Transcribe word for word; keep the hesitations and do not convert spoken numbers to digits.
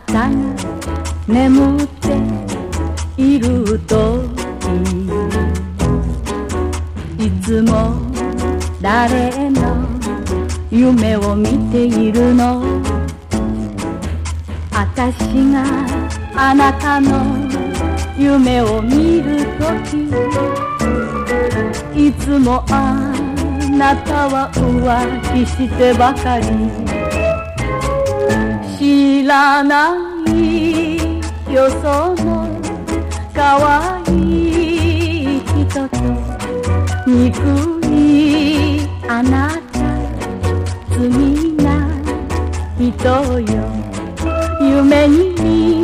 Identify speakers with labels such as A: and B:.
A: たが眠っているといつも誰の夢を見ているの。私があなたの夢を見るとき、いつもあなたは浮気してばかり。知らないよその可愛い人と憎いあなた、罪な人よ。夢に